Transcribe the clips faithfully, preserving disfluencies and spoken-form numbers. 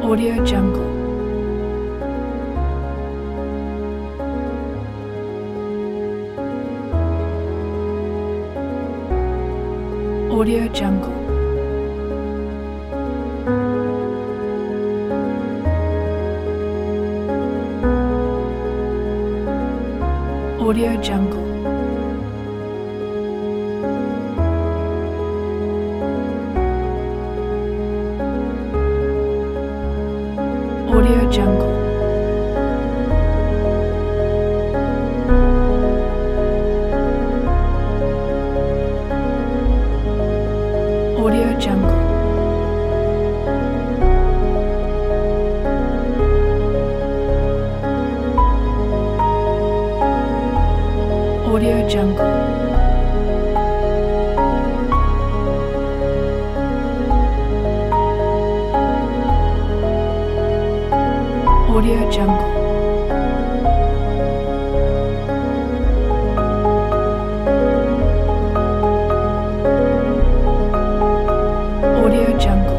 Audio Jungle. Audio Jungle. Audio Jungle. Audio Jungle. Audio Jungle. Audio Jungle. Audio Jungle. Audio Jungle.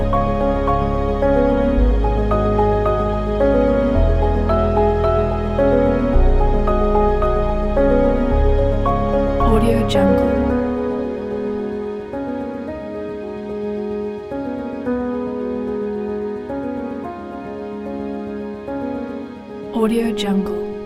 Audio Jungle. Audio Jungle.